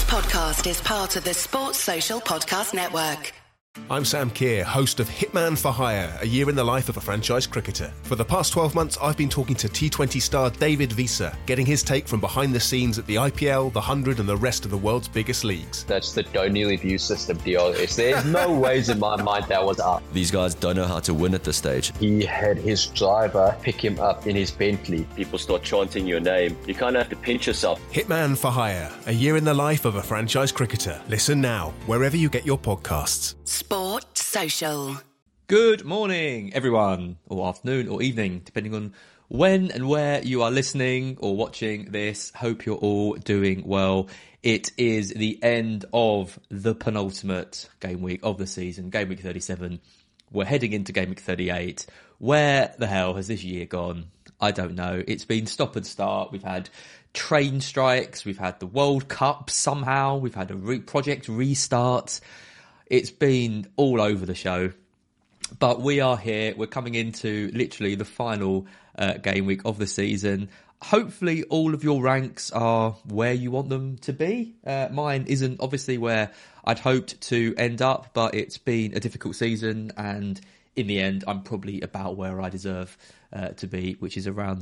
podcast is part of the Sports Social Podcast Network. I'm Sam Keir, host of Hitman for Hire, a year in the life of a franchise cricketer. For the past 12 months, I've been talking to T20 star David Visa, getting his take from behind the scenes at the IPL, the 100 and the rest of the world's biggest leagues. That's the D'O'Neill view system deal. There's no ways in my mind that was up. These guys don't know how to win at this stage. He had his driver pick him up in his Bentley. People start chanting your name. You kind of have to pinch yourself. Hitman for Hire, a year in the life of a franchise cricketer. Listen now, wherever you get your podcasts. Sport Social. Good morning, everyone, or afternoon or evening, depending on when and where you are listening or watching this. Hope you're all doing well. It is the end of the penultimate game week of the season, game week 37. We're heading into game week 38. Where the hell has this year gone? I don't know. It's been stop and start. We've had train strikes. We've had the World Cup somehow. We've had a project restart. It's been all over the show. But we are here. We're coming into literally the final game week of the season. Hopefully all of your ranks are where you want them to be. Mine isn't obviously where I'd hoped to end up, but it's been a difficult season. And in the end, I'm probably about where I deserve to be, which is around the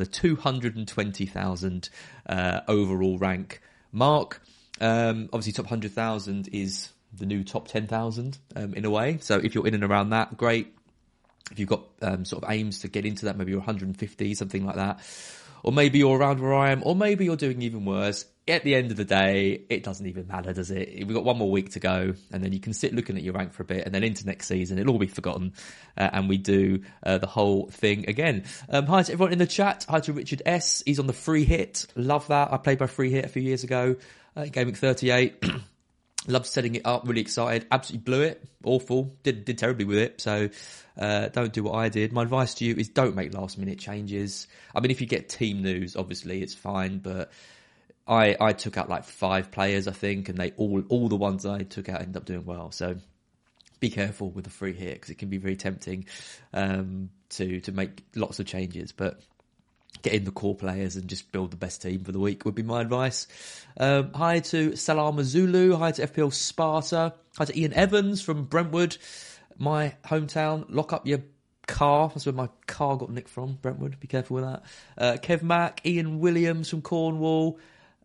220,000 overall rank mark. Obviously top 100,000 is the new top 10,000 in a way. So if you're in and around that, great. If you've got sort of aims to get into that, maybe you're 150, something like that. Or maybe you're around where I am, or maybe you're doing even worse. At the end of the day, it doesn't even matter, does it? We've got one more week to go, and then you can sit looking at your rank for a bit, and then into next season, it'll all be forgotten, and we do the whole thing again. Hi to everyone in the chat. Hi to Richard S. He's on the free hit. Love that. I played by free hit a few years ago. Game week 38. Loved setting it up, really excited. Absolutely blew it. Awful. Did terribly with it. So don't do what I did. My advice to you is don't make last minute changes. I mean, if you get team news, obviously it's fine. But I took out like 5 players, I think, and they all the ones I took out ended up doing well. So be careful with the free hit because it can be very tempting to make lots of changes. But get in the core players and just build the best team for the week would be my advice. Hi to Salama Zulu. Hi to FPL Sparta. Hi to Ian Evans from Brentwood, my hometown. Lock up your car. That's where my car got nicked from, Brentwood. Be careful with that. Kev Mack, Ian Williams from Cornwall.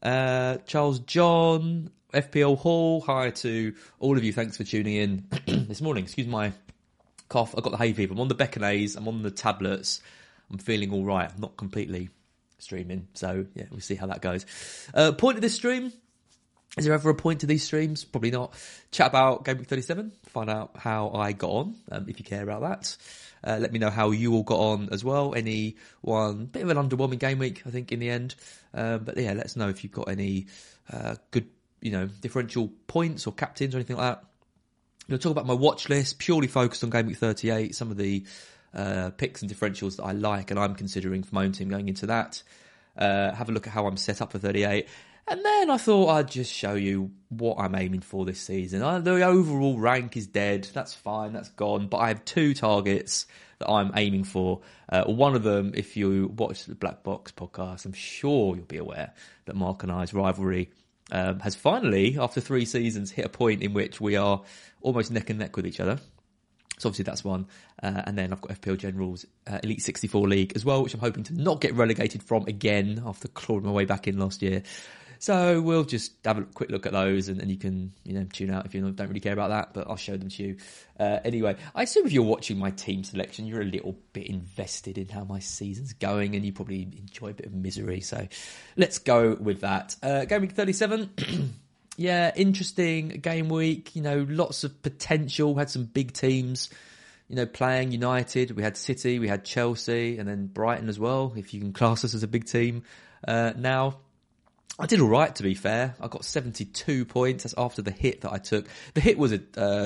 Charles John, FPL Hall. Hi to all of you. Thanks for tuning in this morning. Excuse my cough. I've got the hay fever. I'm on the Beckonase. I'm on the tablets. I'm feeling all right. I'm not completely streaming. So, yeah, we'll see how that goes. Point of this stream. Is there ever a point to these streams? Probably not. Chat about Game Week 37. Find out how I got on, if you care about that. Let me know how you all got on as well. Any one, bit of an underwhelming game week, I think, in the end. But, yeah, let us know if you've got any good, differential points or captains or anything like that. I'm going to talk about my watch list, purely focused on Game Week 38. Some of the picks and differentials that I like and I'm considering for my own team going into that. Have a look at how I'm set up for 38. And then I thought I'd just show you what I'm aiming for this season. The overall rank is dead. That's fine. That's gone. But I have 2 targets that I'm aiming for. One of them, if you watch the Black Box podcast, I'm sure you'll be aware that Mark and I's rivalry has finally, after 3 seasons, hit a point in which we are almost neck and neck with each other. So obviously that's one. And then I've got FPL General's Elite 64 League as well, which I'm hoping to not get relegated from again after clawing my way back in last year. So we'll just have a quick look at those and you can, tune out if you don't really care about that, but I'll show them to you. Anyway, I assume if you're watching my team selection, you're a little bit invested in how my season's going and you probably enjoy a bit of misery. So let's go with that. Game week 37. Yeah, interesting game week. Lots of potential. Had some big teams, playing. United. We had City. We had Chelsea, and then Brighton as well. If you can class us as a big team, now I did all right. To be fair, I got 72 points. That's after the hit that I took. The hit was I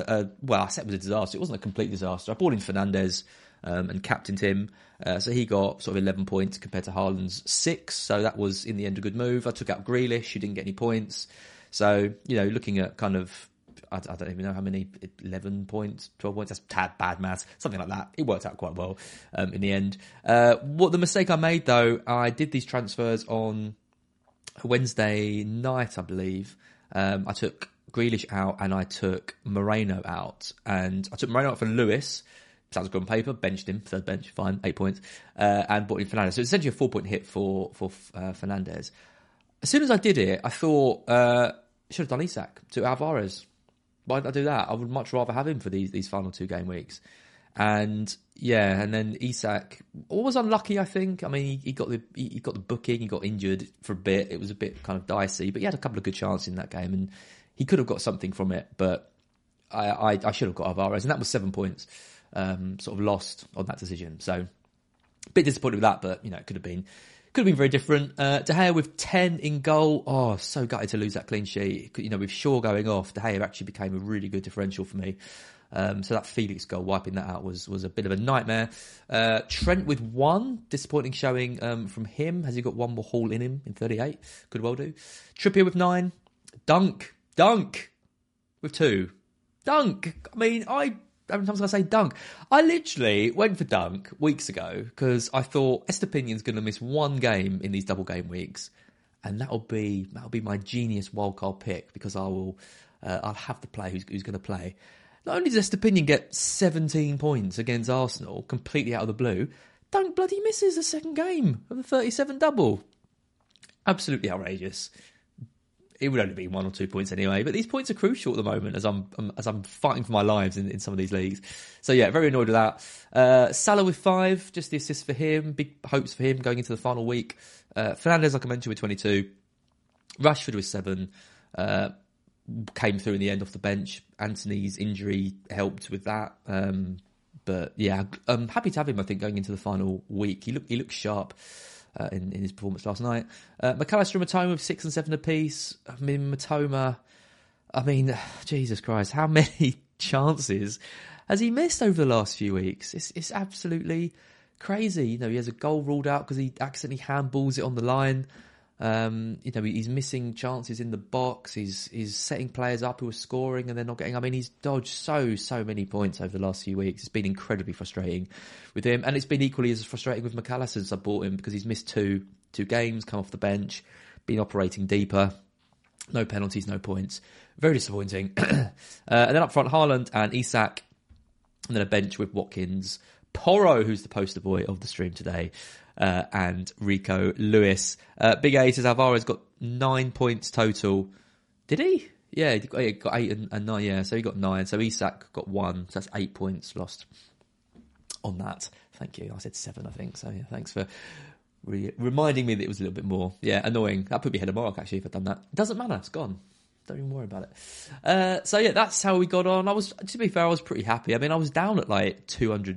said it was a disaster. It wasn't a complete disaster. I brought in Fernandes and captained him. So he got sort of 11 points compared to Haaland's 6. So that was in the end a good move. I took out Grealish, who didn't get any points. So, looking at kind of, I don't even know how many, 11 points, 12 points, that's bad maths, something like that. It worked out quite well in the end. What the mistake I made, though, I did these transfers on Wednesday night, I believe, I took Grealish out and I took Moreno out. And I took Moreno out for Lewis. Sounds good on paper. Benched him, third bench, fine, 8 points. And brought in Fernandes. So it's essentially a 4-point hit for Fernandes. As soon as I did it, I thought, should have done Isak to Alvarez. Why did I do that? I would much rather have him for these final 2 game weeks. And yeah, and then Isak was unlucky, I think. I mean, he got the booking, he got injured for a bit. It was a bit kind of dicey, but he had a couple of good chances in that game, and he could have got something from it. But I should have got Alvarez, and that was 7 points, sort of lost on that decision. So a bit disappointed with that, but it could have been very different. De Gea with 10 in goal. Oh, so gutted to lose that clean sheet. With Shaw going off, De Gea actually became a really good differential for me. So that Felix goal, wiping that out, was a bit of a nightmare. Trent with 1, disappointing showing from him. Has he got one more haul in him in 38? Could well do. Trippier with 9. Dunk with 2. Dunk. I mean, how many times did I say Dunk? I literally went for Dunk weeks ago because I thought Estepinion's going to miss 1 game in these double game weeks, and that'll be my genius wildcard pick because I'll have the player who's going to play. Not only does Estepinion get 17 points against Arsenal completely out of the blue, Dunk bloody misses the second game of the 37 double. Absolutely outrageous. It would only be 1 or 2 points anyway, but these points are crucial at the moment as I'm fighting for my lives in some of these leagues. So yeah, very annoyed with that. Salah with 5, just the assist for him. Big hopes for him going into the final week. Fernandes, like I mentioned, with 22. Rashford with 7. Came through in the end off the bench. Anthony's injury helped with that. But yeah, I'm happy to have him, I think, going into the final week. He looked sharp in his performance last night. McAllister and Matoma with 6 and 7 apiece. I mean, Matoma, Jesus Christ, how many chances has he missed over the last few weeks? It's absolutely crazy. He has a goal ruled out because he accidentally handballs it on the line. He's missing chances in the box. He's setting players up who are scoring and they're not getting. I mean, he's dodged so many points over the last few weeks. It's been incredibly frustrating with him, and it's been equally as frustrating with McAllister since I bought him because he's missed two games, come off the bench, been operating deeper, no penalties, no points. Very disappointing. And then up front, Haaland and Isak, and then a bench with Watkins, Porro, who's the poster boy of the stream today. And Rico Lewis. Big A says Alvarez got 9 points total. Did he? Yeah, he got 8 and 9. Yeah, so he got 9. So Isak got 1. So that's 8 points lost on that. Thank you. I said 7, I think. So yeah, thanks for reminding me that it was a little bit more. Yeah, annoying. That put me ahead of Mark actually if I'd done that. It doesn't matter. It's gone. Don't even worry about it. So yeah, that's how we got on. To be fair, I was pretty happy. I mean, I was down at like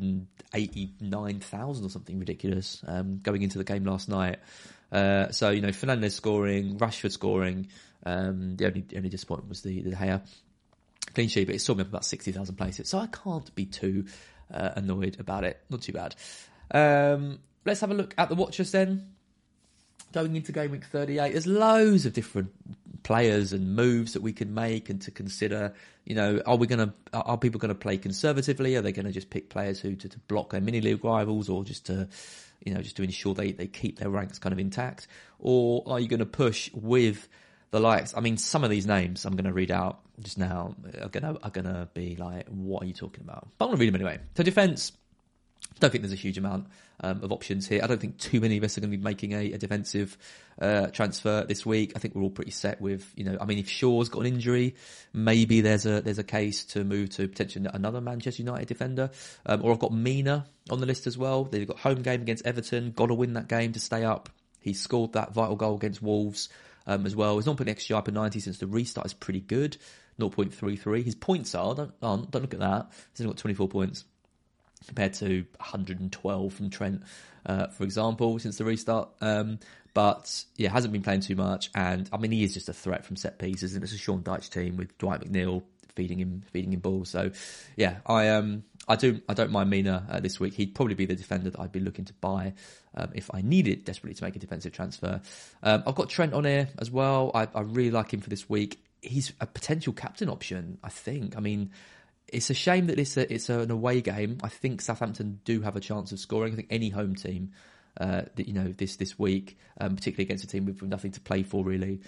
289,000 or something ridiculous going into the game last night. So Fernandes scoring, Rashford scoring. The only disappointment was the De Gea clean sheet, but it saw me up about 60,000 places. So I can't be too annoyed about it. Not too bad. Let's have a look at the watchers then. Going into game week 38, there's loads of different players and moves that we can make and to consider. Are people going to play conservatively? Are they going to just pick players who to block their mini league rivals, or just to ensure they keep their ranks kind of intact? Or are you going to push with the likes? I mean, some of these names I'm going to read out just now are going to be like, what are you talking about? But I'm going to read them anyway. So defence. Don't think there's a huge amount of options here. I don't think too many of us are going to be making a defensive transfer this week. I think we're all pretty set with, if Shaw's got an injury, maybe there's a case to move to potentially another Manchester United defender. Or I've got Mina on the list as well. They've got home game against Everton. Got to win that game to stay up. He scored that vital goal against Wolves as well. He's not putting XGI per 90 since the restart is pretty good. 0.33. His points don't look at that. He's only got 24 points. Compared to 112 from Trent, for example, since the restart. But yeah, hasn't been playing too much. And I mean, he is just a threat from set pieces, and it's a Sean Dyche team with Dwight McNeil feeding him balls. So yeah, I don't mind Mina this week. He'd probably be the defender that I'd be looking to buy if I needed desperately to make a defensive transfer. I've got Trent on here as well. I really like him for this week. He's a potential captain option, I think. I mean, it's a shame that it's an away game. I think Southampton do have a chance of scoring. I think any home team, this week, particularly against a team with nothing to play for really,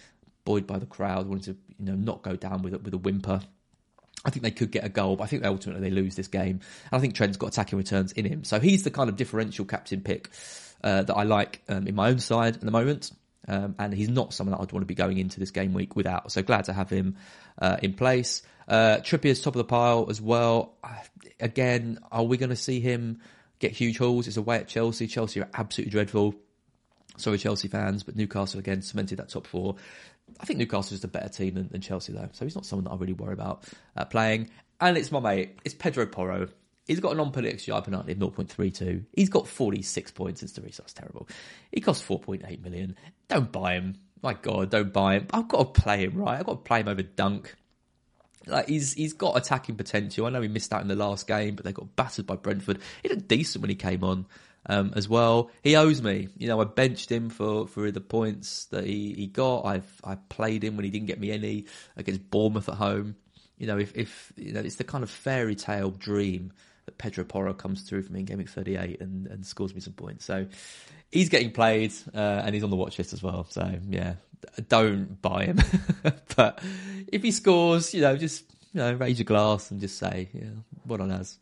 buoyed by the crowd, wanted to not go down with a whimper. I think they could get a goal, but I think ultimately they lose this game. And I think Trent's got attacking returns in him. So he's the kind of differential captain pick that I like in my own side at the moment. And he's not someone that I'd want to be going into this game week without. So glad to have him in place. Trippier's top of the pile as well. Again, are we going to see him get huge hauls? It's away at Chelsea. Chelsea are absolutely dreadful. Sorry, Chelsea fans, but Newcastle again cemented that top four. I think Newcastle is a better team than Chelsea, though. So he's not someone that I really worry about playing. And it's my mate. It's Pedro Porro. He's got a non-penalty XGI penalty of 0.32. He's got 46 points since the restart. That's terrible. He costs 4.8 million. Don't buy him. My God, don't buy him. I've got to play him, right? I've got to play him over Dunk. Like he's got attacking potential. I know he missed out in the last game, but they got battered by Brentford. He looked decent when he came on. As well, he owes me. I benched him for the points that he got. I played him when he didn't get me any against Bournemouth at home. If it's the kind of fairy tale dream that Pedro Porro comes through for me in Game Week 38 and scores me some points. So he's getting played and he's on the watch list as well. So yeah, don't buy him. But if he scores, just raise your glass and just say, what on us.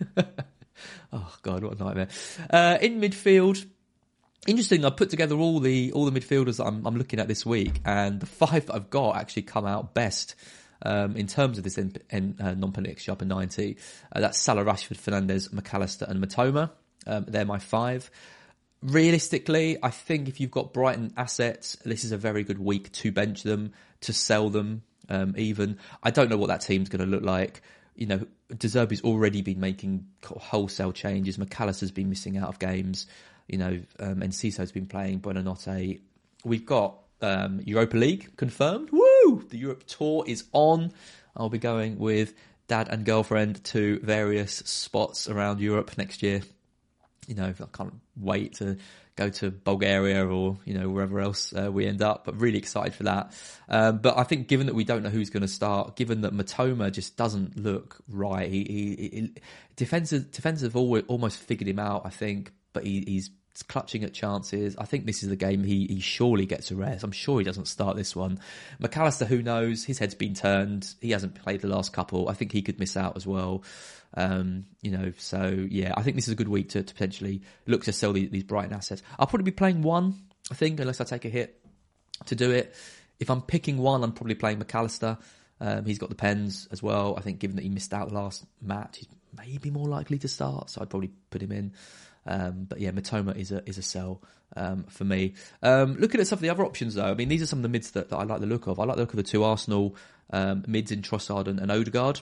Oh God, what a nightmare! In midfield, interesting. I put together all the midfielders that I'm looking at this week, and the 5 that I've got actually come out best in terms of this non-penalty XG up in 90. That's Salah, Rashford, Fernandes, McAllister, and Matoma. They're my 5. Realistically, I think if you've got Brighton assets, this is a very good week to bench them, to sell them. Even I don't know what that team's going to look like. De Zerbi's already been making wholesale changes. McAllister's been missing out of games, and Cisso's been playing. Buonanotte. We've got Europa League confirmed. Woo! The Europe tour is on. I'll be going with dad and girlfriend to various spots around Europe next year. I can't wait to go to Bulgaria or, wherever else we end up, but really excited for that. But I think given that we don't know who's going to start, given that Matoma just doesn't look right, defenders have almost figured him out, I think, but he's clutching at chances. I think this is the game he surely gets a rest. I'm sure he doesn't start this one. McAllister, who knows? His head's been turned. He hasn't played the last couple. I think he could miss out as well. So yeah, I think this is a good week to potentially look to sell these Brighton assets. I'll probably be playing one, I think, unless I take a hit to do it. If I'm picking one, I'm probably playing McAllister. He's got the pens as well. I think given that he missed out last match, he's maybe more likely to start, so I'd probably put him in. But yeah, Matoma is a sell for me. Looking at some of the other options though, I mean, these are some of the mids that I like the look of. I like the look of the 2 Arsenal mids in Trossard and Odegaard.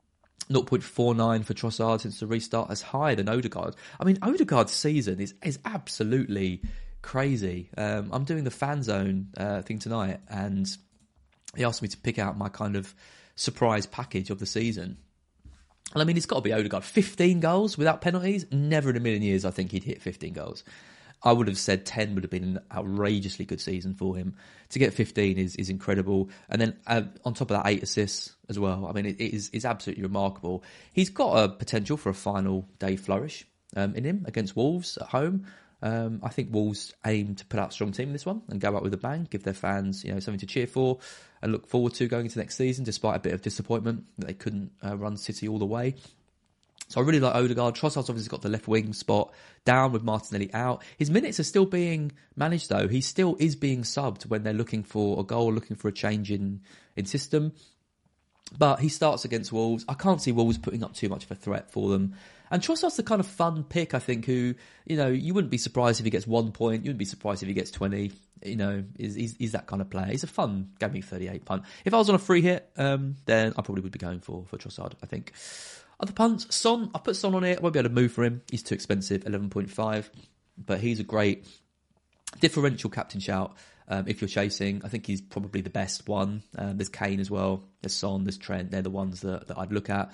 0.49 for Trossard since the restart, as higher than Odegaard. I mean, Odegaard's season is absolutely crazy. I'm doing the fan zone thing tonight, and he asked me to pick out my kind of surprise package of the season. And I mean, it's got to be Odegaard. 15 goals without penalties? Never in a million years I think he'd hit 15 goals. I would have said 10 would have been an outrageously good season for him. To get 15 is incredible. And then on top of that, 8 assists as well. I mean, it is absolutely remarkable. He's got a potential for a final day flourish in him against Wolves at home. I think Wolves aim to put out a strong team in this one and go out with a bang, give their fans something to cheer for and look forward to going into next season, despite a bit of disappointment that they couldn't run City all the way. So I really like Odegaard. Trossard's obviously got the left wing spot down with Martinelli out. His minutes are still being managed though. He still is being subbed when they're looking for a goal, looking for a change in system. But he starts against Wolves. I can't see Wolves putting up too much of a threat for them. And Trossard's the kind of fun pick, I think, who, you wouldn't be surprised if he gets 1 point. You wouldn't be surprised if he gets 20. He's that kind of player. He's a fun Game Week 38 punt. If I was on a free hit, then I probably would be going for Trossard, I think. Other punts, Son. I put Son on here. I won't be able to move for him. He's too expensive, 11.5. But he's a great differential captain shout if you're chasing. I think he's probably the best one. There's Kane as well. There's Son. There's Trent. They're the ones that I'd look at.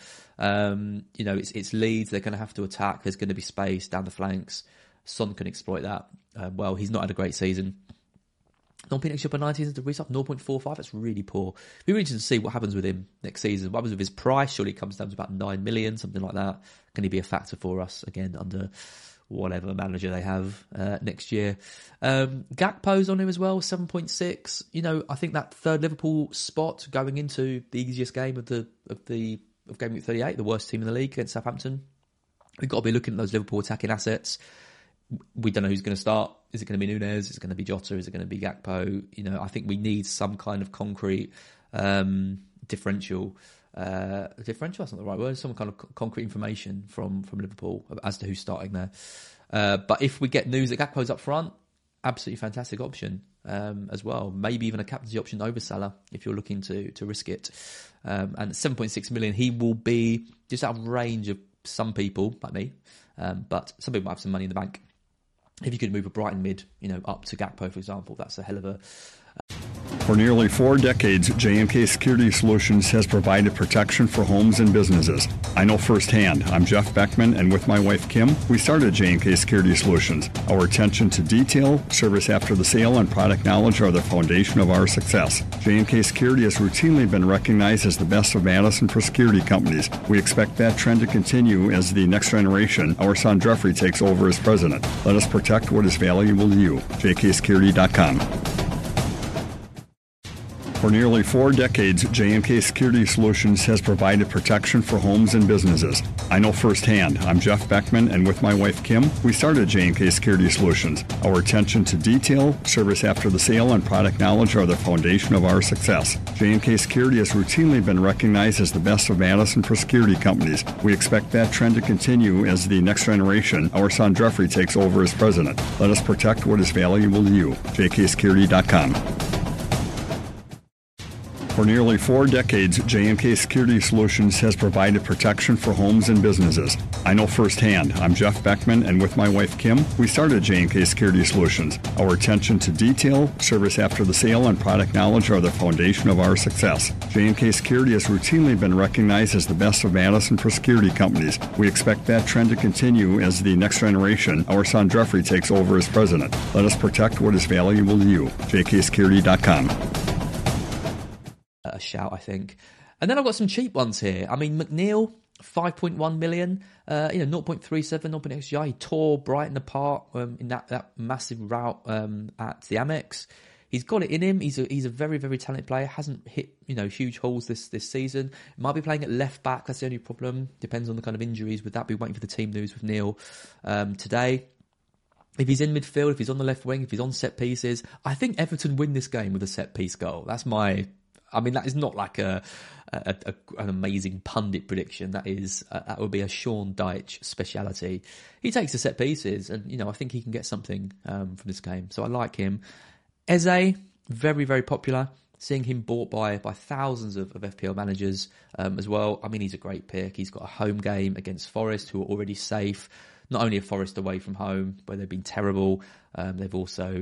It's Leeds. They're going to have to attack. There's going to be space down the flanks. Son can exploit that. Well, he's not had a great season. Non-penalty up at 19 to restart 0.45. That's really poor. It'd be really interesting to see what happens with him next season. What happens with his price? Surely it comes down to about 9 million, something like that. Can he be a factor for us again under whatever manager they have next year. Gakpo's on him as well, 7.6. You know, I think that third Liverpool spot going into the easiest game of game week 38, the worst team in the league against Southampton. We've got to be looking at those Liverpool attacking assets. We don't know who's going to start. Is it going to be Nunez? Is it going to be Jota? Is it going to be Gakpo? You know, I think we need some kind of concrete differential. Differential, that's not the right word. Some kind of concrete information from Liverpool as to who's starting there. But if we get news that Gakpo's up front, absolutely fantastic option as well. Maybe even a captaincy option over Salah if you're looking to risk it. And 7.6 million, he will be just out of range of some people like me. But some people might have some money in the bank. If you could move a Brighton mid, up to Gakpo, for example, that's a hell of a... For nearly 4 decades, J&K Security Solutions has provided protection for homes and businesses. I know firsthand. I'm Jeff Beckman, and with my wife Kim, we started J&K Security Solutions. Our attention to detail, service after the sale, and product knowledge are the foundation of our success. J&K Security has routinely been recognized as the best of Madison for security companies. We expect that trend to continue as the next generation, our son Jeffrey, takes over as president. Let us protect what is valuable to you. jksecurity.com. For nearly 4 decades, J&K Security Solutions has provided protection for homes and businesses. I know firsthand. I'm Jeff Beckman, and with my wife Kim, we started J&K Security Solutions. Our attention to detail, service after the sale, and product knowledge are the foundation of our success. J&K Security has routinely been recognized as the best of Madison for security companies. We expect that trend to continue as the next generation, our son Jeffrey, takes over as president. Let us protect what is valuable to you. jksecurity.com. For nearly 4 decades, J&K Security Solutions has provided protection for homes and businesses. I know firsthand. I'm Jeff Beckman, and with my wife Kim, we started J&K Security Solutions. Our attention to detail, service after the sale, and product knowledge are the foundation of our success. J&K Security has routinely been recognized as the best of Madison for security companies. We expect that trend to continue as the next generation, our son Jeffrey, takes over as president. Let us protect what is valuable to you. jksecurity.com. A shout, I think. And then I've got some cheap ones here. I mean, McNeil, 5.1 million, 0.37, 0.8 XGI. He tore Brighton apart in that massive rout at the Amex. He's got it in him. He's a very, very talented player. Hasn't hit huge holes this season. Might be playing at left back. That's the only problem. Depends on the kind of injuries. With that, be waiting for the team news with Neil today. If he's in midfield, if he's on the left wing, if he's on set pieces, I think Everton win this game with a set piece goal. That's my... I mean, that is not like an amazing pundit prediction. That would be a Sean Dyche speciality. He takes the set pieces, and I think he can get something from this game. So I like him. Eze, very, very popular. Seeing him bought by thousands of FPL managers as well. I mean, he's a great pick. He's got a home game against Forest, who are already safe. Not only are Forest away from home, where they've been terrible, they've also,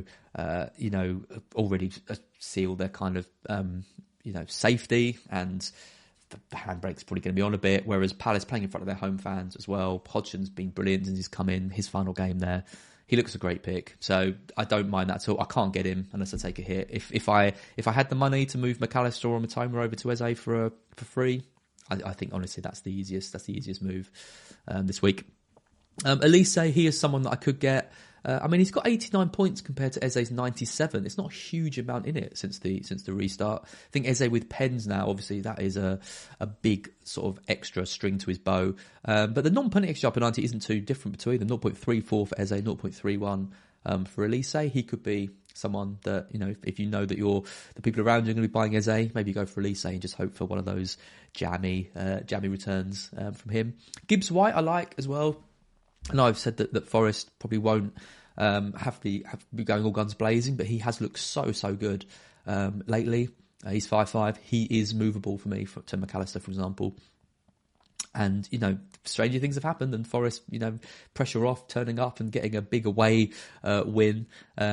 already sealed their kind of, safety, and the handbrake's probably going to be on a bit, whereas Palace playing in front of their home fans as well. Hodgson's been brilliant since he's come in, his final game there. He looks a great pick, so I don't mind that at all. I can't get him unless I take a hit. If I had the money to move McAllister or Matoma over to Eze for free, I think honestly that's the easiest move this week. Elise, he is someone that I could get. I mean, he's got 89 points compared to Eze's 97. It's not a huge amount in it since the restart. I think Eze with pens now, obviously, that is a big sort of extra string to his bow. But the non-penalty XG per 90 isn't too different between them. 0.34 for Eze, 0.31 for Elise. He could be someone that, if you know that the people around you are going to be buying Eze, maybe go for Elise and just hope for one of those jammy returns from him. Gibbs White I like as well. I know I've said that Forest probably won't have to be going all guns blazing, but he has looked so good lately. He's 5'5". He is movable for me to McAllister, for example. And, stranger things have happened, and Forest, pressure off, turning up and getting a big away win.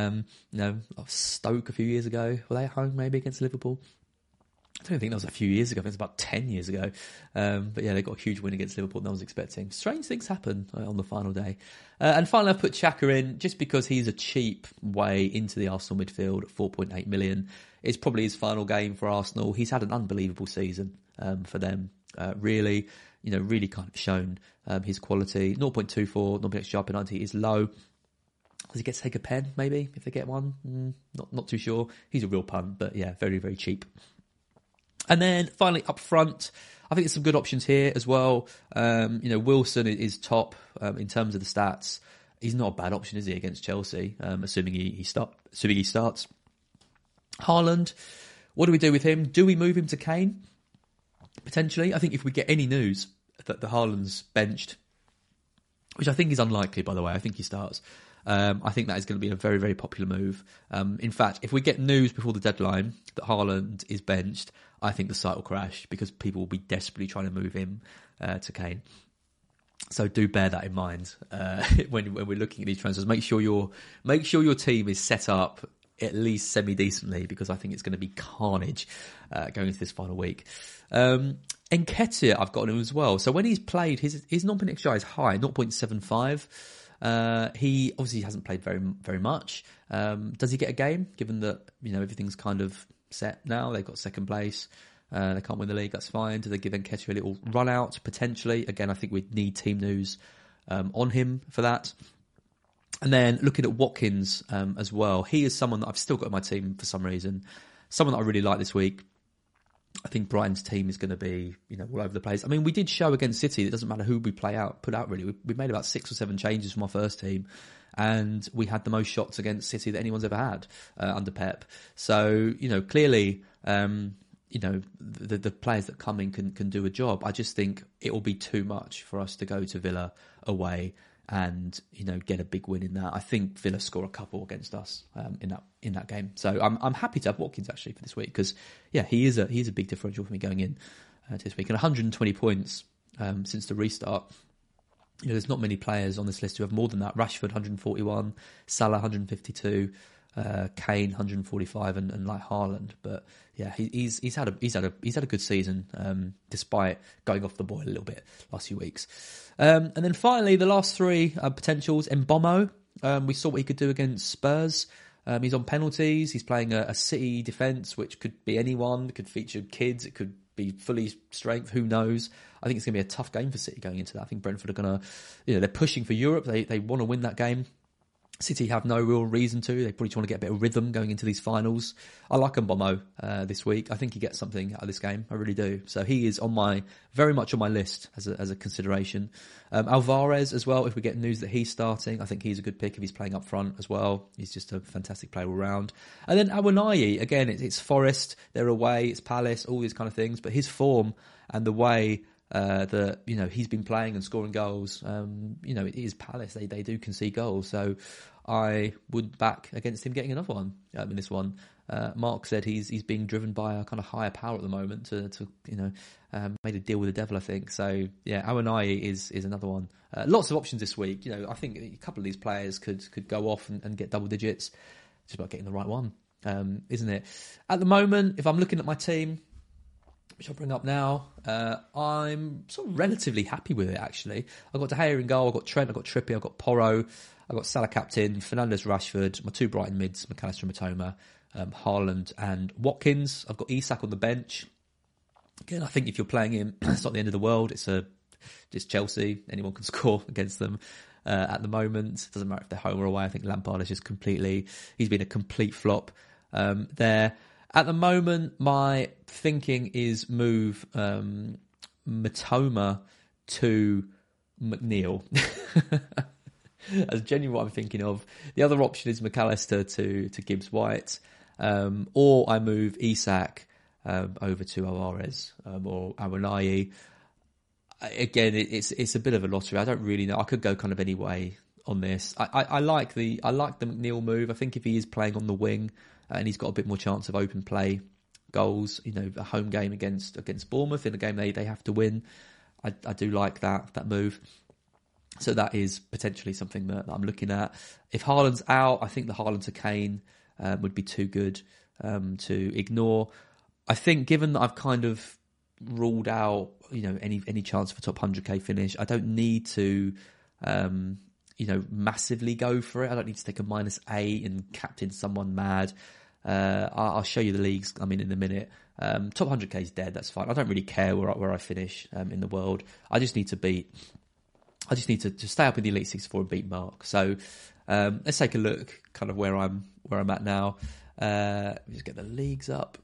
Stoke a few years ago. Were they at home maybe against Liverpool? I don't think that was a few years ago. I think it was about 10 years ago. But yeah, they got a huge win against Liverpool. No one was expecting. Strange things happen on the final day. And finally, I've put Xhaka in just because he's a cheap way into the Arsenal midfield at 4.8 million. It's probably his final game for Arsenal. He's had an unbelievable season for them, really. really kind of shown his quality. 0.24, non-XGR penalty is low. Does he get to take a pen, maybe, if they get one? Not too sure. He's a real punt, but yeah, very, very cheap. And then finally up front, I think there's some good options here as well. Wilson is top in terms of the stats. He's not a bad option, is he, against Chelsea? Assuming he starts. Haaland, what do we do with him? Do we move him to Kane? Potentially. I think if we get any news that the Haaland's benched, which I think is unlikely, by the way, I think he starts. I think that is going to be a very, very popular move. In fact, if we get news before the deadline that Haaland is benched, I think the site will crash because people will be desperately trying to move him to Kane. So do bear that in mind when we're looking at these transfers. Make sure your team is set up at least semi-decently, because I think it's going to be carnage going into this final week. Nketiah, I've got him as well. So when he's played, his non-XGI is high, 0.75. He obviously hasn't played very, very much. Does he get a game, given that everything's kind of set now? They've got second place. They can't win the league, that's fine. Do they give Nketiah a little run out, potentially? Again, I think we'd need team news on him for that. And then looking at Watkins as well. He is someone that I've still got in my team for some reason. Someone that I really like this week. I think Brighton's team is going to be, all over the place. I mean, we did show against City. It doesn't matter who we put out really. We made about 6 or 7 changes from our first team, and we had the most shots against City that anyone's ever had under Pep. So, clearly, the players that come in can do a job. I just think it will be too much for us to go to Villa away and get a big win in that. I think Villa score a couple against us in that game. So I'm happy to have Watkins actually for this week, because he is a big differential for me going in to this week. And 120 points since the restart. There's not many players on this list who have more than that. Rashford 141, Salah 152, Kane 145, and like Haaland. But yeah, he's had a good season despite going off the boil a little bit last few weeks. And then finally, the last 3 potentials. Mbeumo, we saw what he could do against Spurs. He's on penalties. He's playing a City defence, which could be anyone. It could feature kids. It could be fully strength. Who knows? I think it's going to be a tough game for City going into that. I think Brentford are going to, they're pushing for Europe. They want to win that game. City have no real reason to. They probably just want to get a bit of rhythm going into these finals. I like Mbeumo this week. I think he gets something out of this game. I really do. So he is very much on my list as a consideration. Alvarez as well. If we get news that he's starting, I think he's a good pick if he's playing up front as well. He's just a fantastic player all round. And then Awoniyi, again, it's Forest. They're away. It's Palace. All these kind of things. But his form and the way that he's been playing and scoring goals. It is Palace. They do concede goals, so I would back against him getting another one in this one. Mark said he's being driven by a kind of higher power at the moment to made a deal with the devil, I think. So yeah, Awoniyi is another one. Lots of options this week. I think a couple of these players could go off and get double digits. Just about getting the right one, isn't it? At the moment, if I'm looking at my team, which I'll bring up now, I'm sort of relatively happy with it, actually. I've got De Gea in goal, I've got Trent, I've got Trippier, I've got Porro, I've got Salah captain, Fernandes, Rashford, my 2 Brighton mids, McAllister and Matoma, Haaland and Watkins. I've got Isak on the bench. Again, I think if you're playing him, it's not the end of the world. It's Chelsea. Anyone can score against them at the moment. Doesn't matter if they're home or away. I think Lampard is just he's been a complete flop there. At the moment, my thinking is move Matoma to McNeil. That's genuinely what I'm thinking of. The other option is McAllister to Gibbs-White, or I move Isak over to Alvarez or Awoniyi. Again, it's a bit of a lottery. I don't really know. I could go kind of any way on this. I like the McNeil move. I think if he is playing on the wing, and he's got a bit more chance of open play goals, a home game against Bournemouth in a game they have to win. I do like that move. So that is potentially something that I'm looking at. If Haaland's out, I think the Haaland to Kane would be too good to ignore. I think given that I've kind of ruled out any chance for top 100k finish, I don't need to massively go for it. I don't need to take a -8 and captain someone mad. I'll show you the leagues I'm in a minute. Top 100k is dead. That's fine. I don't really care where I finish in the world. I just need to stay up in the Elite 64 and beat Mark. So let's take a look, kind of where I'm at now. Just get the leagues up.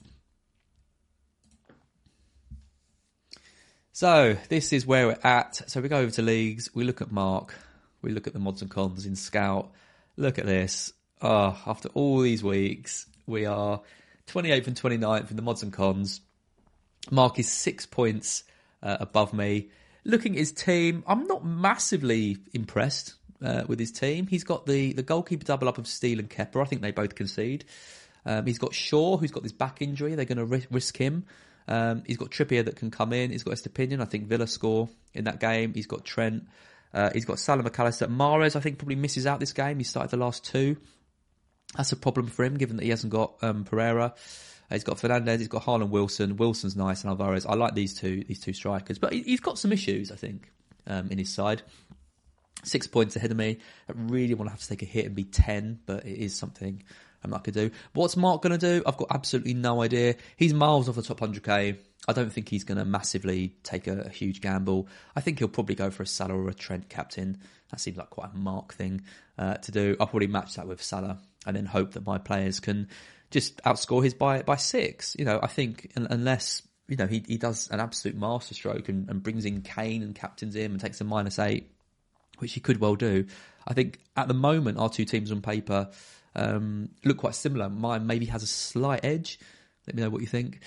So this is where we're at. So we go over to leagues. We look at Mark. We look at the mods and cons in Scout. Look at this. Oh, after all these weeks, we are 28th and 29th in the mods and cons. Mark is 6 points above me. Looking at his team, I'm not massively impressed with his team. He's got the goalkeeper double up of Steele and Kepa. I think they both concede. He's got Shaw, who's got this back injury. They're going to risk him. He's got Trippier that can come in. He's got Estepinian. I think Villa score in that game. He's got Trent. He's got Salah, McAllister. Mahrez, I think, probably misses out this game. He started the last two. That's a problem for him, given that he hasn't got Pereira. He's got Fernandes. He's got Haaland, Wilson. Wilson's nice, and Alvarez. I like these two strikers, but he's got some issues, I think, in his side. 6 points ahead of me. I really want to have to take a hit and be 10, but it is something I could do. What's Mark going to do? I've got absolutely no idea. He's miles off the top 100k. I don't think he's going to massively take a huge gamble. I think he'll probably go for a Salah or a Trent captain. That seems like quite a Mark thing to do. I'll probably match that with Salah and then hope that my players can just outscore his by 6. I think unless he does an absolute masterstroke and brings in Kane and captains him and takes a -8, which he could well do. I think at the moment our two teams on paper look quite similar. Mine maybe has a slight edge. Let me know what you think.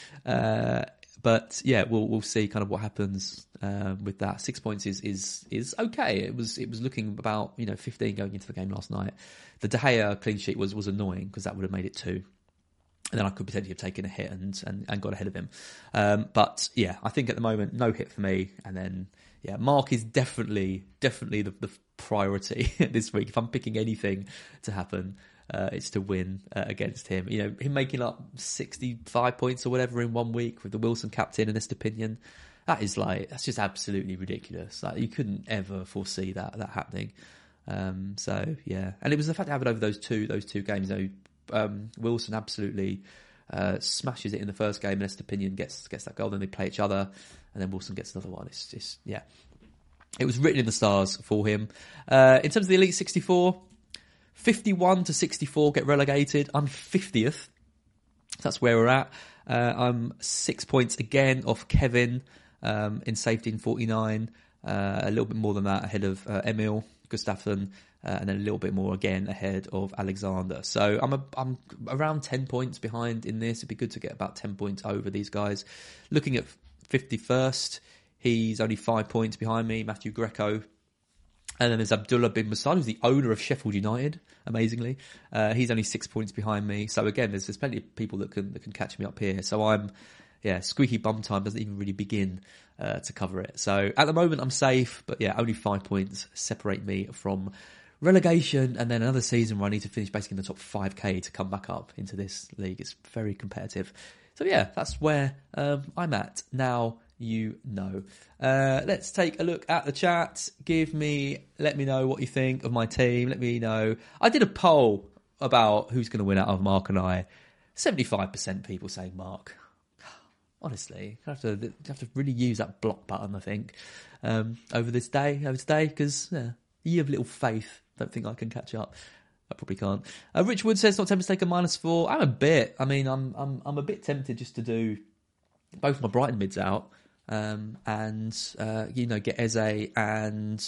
But yeah, we'll see kind of what happens with that. 6 points is okay. It was looking about 15 going into the game last night. The De Gea clean sheet was annoying because that would have made it 2. And then I could potentially have taken a hit and got ahead of him. But yeah, I think at the moment, no hit for me. And then, yeah, Mark is definitely the priority this week. If I'm picking anything to happen, it's to win against him. Him making up 65 points or whatever in 1 week with the Wilson captain and Estepinian. That's just absolutely ridiculous. Like, you couldn't ever foresee that happening. So yeah, and it was the fact to have it over those two games. Wilson absolutely smashes it in the first game, and Estepinian gets that goal. Then they play each other, and then Wilson gets another one. It's just, yeah, it was written in the stars for him. In terms of the Elite 64, 51 to 64 get relegated. I'm 50th. That's where we're at. I'm 6 points again off Kevin in safety in 49. A little bit more than that ahead of Emil Gustafsson, and then a little bit more again ahead of Alexander. So I'm around 10 points behind in this. It'd be good to get about 10 points over these guys. Looking at 51st, he's only 5 points behind me, Matthew Greco. And then there's Abdullah bin Masad, who's the owner of Sheffield United, amazingly. He's only 6 points behind me. So again, there's plenty of people that can catch me up here. So squeaky bum time doesn't even really begin to cover it. So at the moment I'm safe, but yeah, only 5 points separate me from relegation, and then another season where I need to finish basically in the top 5k to come back up into this league. It's very competitive. So yeah, that's where I'm at. Now you know. Let's take a look at the chat. Let me know what you think of my team. Let me know. I did a poll about who's going to win out of Mark and I. 75% people saying Mark. Honestly, I have to really use that block button, I think, over today, because you have little faith. Don't think I can catch up. I probably can't. Rich Wood says not tempted to take a -4. I'm a bit. I mean, I'm a bit tempted just to do both my Brighton mids out, and get Eze and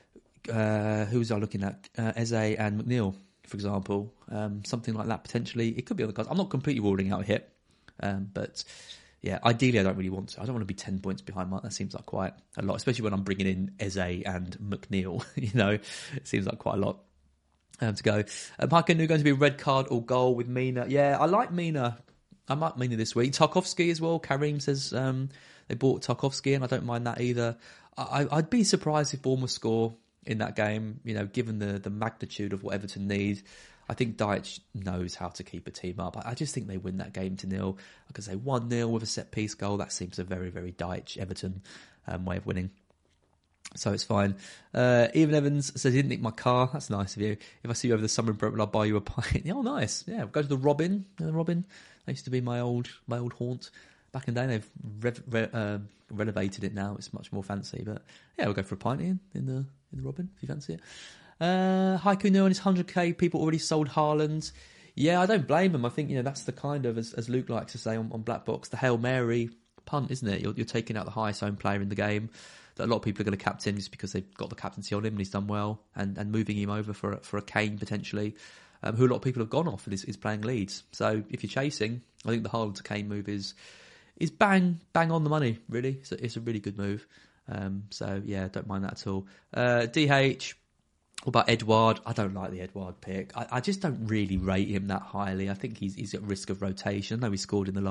who was I looking at? Eze and McNeil, for example. Something like that potentially. It could be on the cards. I'm not completely ruling out a hit, but. Yeah, ideally I don't really want to. I don't want to be 10 points behind Mark. That seems like quite a lot, especially when I'm bringing in Eze and McNeil. It seems like quite a lot to go. Mike and New going to be red card or goal with Mina. Yeah, I like Mina. I like Mina this week. Tarkovsky as well. Karim says they bought Tarkovsky, and I don't mind that either. I'd be surprised if Bournemouth score in that game, given the magnitude of what Everton need. I think Dyche knows how to keep a team up. I just think they win that game 2-0. I could say 1-0 with a set-piece goal. That seems a very, very Dyche Everton way of winning. So it's fine. Evan Evans says he didn't nick my car. That's nice of you. If I see you over the summer in Brentwood, I'll buy you a pint. Oh, nice. Yeah, we'll go to the Robin. Robin. That used to be my old haunt. Back in the day, they've renovated it now. It's much more fancy. But yeah, we'll go for a pint in the Robin if you fancy it. Haiku Nu on his 100k. People already sold Haaland. Yeah, I don't blame him. I think that's the kind of, as Luke likes to say on Black Box, the Hail Mary punt, isn't it? You're taking out the highest owned player in the game that a lot of people are going to captain just because they've got the captaincy on him and he's done well, and moving him over for a Kane potentially, who a lot of people have gone off and is playing Leeds. So if you're chasing, I think the Haaland to Kane move is bang on the money. Really, it's a really good move. So yeah, don't mind that at all. DH. What about Edouard? I don't like the Edouard pick. I just don't really rate him that highly. I think he's at risk of rotation. I know he scored in the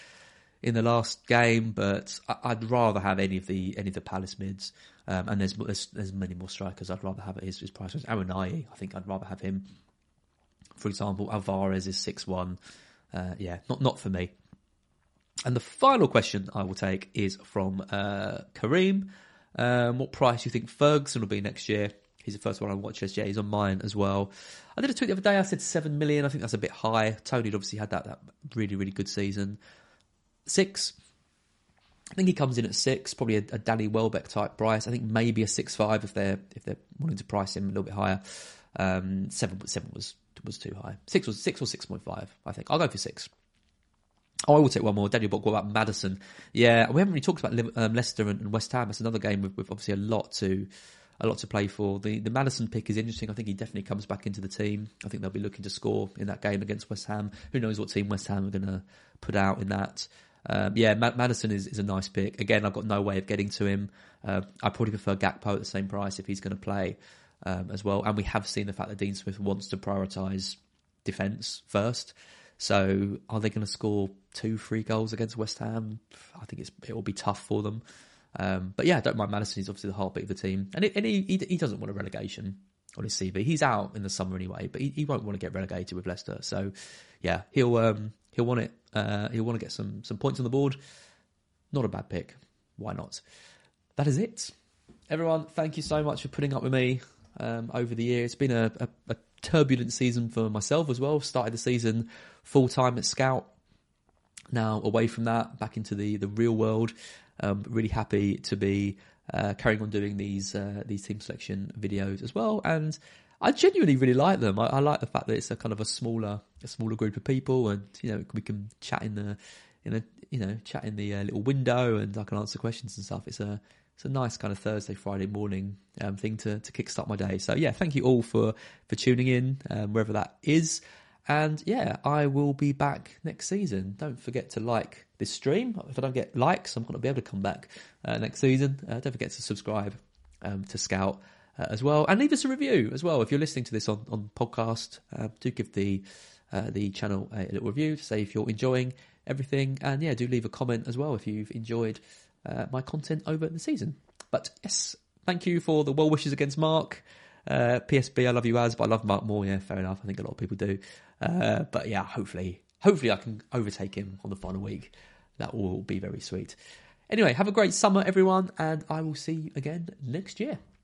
last game, but I'd rather have any of the Palace mids. And there's many more strikers I'd rather have at his price range. Aronai, I think I'd rather have him. For example, Alvarez is 6-1. Yeah, not for me. And the final question I will take is from Kareem. What price do you think Ferguson will be next year? He's the first one I watched yesterday. Yeah, he's on mine as well. I did a tweet the other day. I said 7 million. I think that's a bit high. Tony obviously had that really, really good season. 6. I think he comes in at 6. Probably a Danny Welbeck type price. I think maybe a 6.5 if they're wanting to price him a little bit higher. 7 was too high. 6 or 6.5. I think I'll go for 6. Oh, I will take one more. Daniel Bock, what about Maddison? Yeah, we haven't really talked about Leicester and West Ham. It's another game with obviously a lot to play for. The Maddison pick is interesting. I think he definitely comes back into the team. I think they'll be looking to score in that game against West Ham. Who knows what team West Ham are going to put out in that. Yeah, Maddison is a nice pick. Again, I've got no way of getting to him. I probably prefer Gakpo at the same price if he's going to play as well. And we have seen the fact that Dean Smith wants to prioritise defence first. So are they going to score 2-3 goals against West Ham? I think it will be tough for them. But yeah, I don't mind Maddison. He's obviously the heartbeat of the team. And he doesn't want a relegation on his CV. He's out in the summer anyway, but he won't want to get relegated with Leicester. So yeah, he'll want it. He'll want to get some points on the board. Not a bad pick. Why not? That is it. Everyone, thank you so much for putting up with me over the year. It's been a turbulent season for myself as well. Started the season full-time at Scout. Now away from that, back into the real world. Really happy to be carrying on doing these team selection videos as well, and I genuinely really like them. I like the fact that it's a kind of a smaller group of people, and we can chat in the little window, and I can answer questions and stuff. It's a nice kind of Thursday, Friday morning thing to kickstart my day. So yeah, thank you all for tuning in wherever that is. And yeah, I will be back next season. Don't forget to like this stream. If I don't get likes, I'm not going to be able to come back next season. Don't forget to subscribe to Scout as well. And leave us a review as well. If you're listening to this on podcast, do give the channel a little review to say if you're enjoying everything. And yeah, do leave a comment as well if you've enjoyed my content over the season. But yes, thank you for the well wishes against Mark. PSB, I love you as, but I love Mark more. Yeah, fair enough. I think a lot of people do. But yeah, hopefully I can overtake him on the final week. That will be very sweet. Anyway, have a great summer, everyone, and I will see you again next year.